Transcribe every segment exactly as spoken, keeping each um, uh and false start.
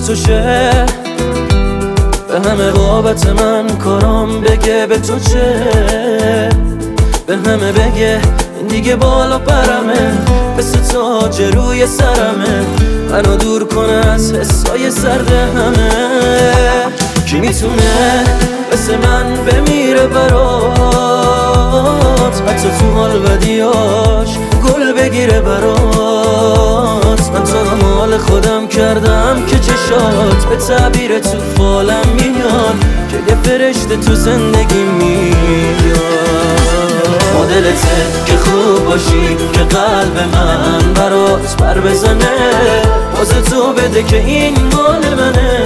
تو شه، به همه بابت من کارام بگه به تو چه، به همه بگه این دیگه بالا پرمه، مثل تاج روی سرمه، منو دور کنه از حسای سرد همه. کی میتونه مثل من بمیره برات، حتی تو حال بدیاش گل بگیره برات. من تو رو مال خودم کردم که چشات به تعبیر تو فالم میان، که یه فرشته تو زندگی میاد. مدلته که خوب باشی که قلب من برات بر بزنه، باز تو بده که این مال منه.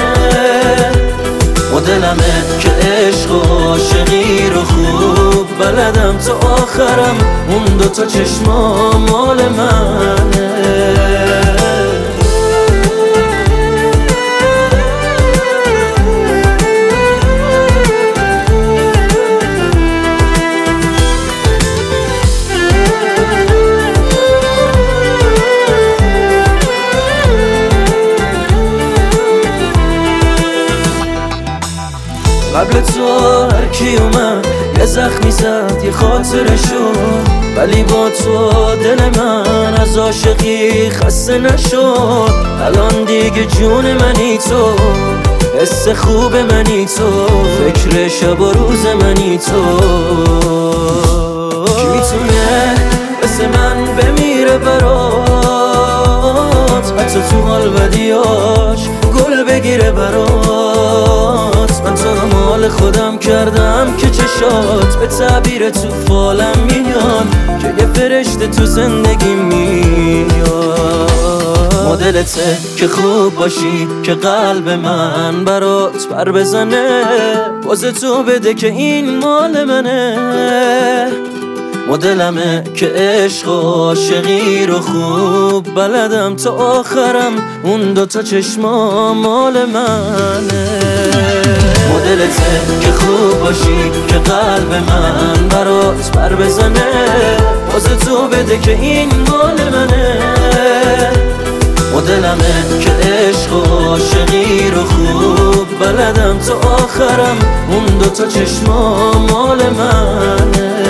مدلمه که عشق و عاشقی رو خوب بلدم تا آخرم، اون دوتا چشما مال منه. قبل تو هر کی اومد یه زخمی زد یه خاطره شد، ولی با تو دل من از عاشقی خسته نشد. الان دیگه جون منی تو، حس خوب منی تو، فکر شب و روز منی تو. کی میتونه مثل من بمیره برات، حتی تو حال بدیاش گل بگیره برات. من تو رو مال خودم کردم که چشات به تعبیر تو فالم میان، که یه فرشته تو زندگی میاد. مدلته که خوب باشی که قلب من برات بر بزنه، باز تو بده که این مال منه. مدلمه که عشق و عاشقی رو خوب بلدم تا آخرم، اون دوتا چشما مال منه. مدلته که خوب باشی که قلب من برات بر بزنه، باز تو بده که این مال منه. مدلمه که عشق و عاشقی رو خوب بلدم تا آخرم، اون دوتا چشما مال منه.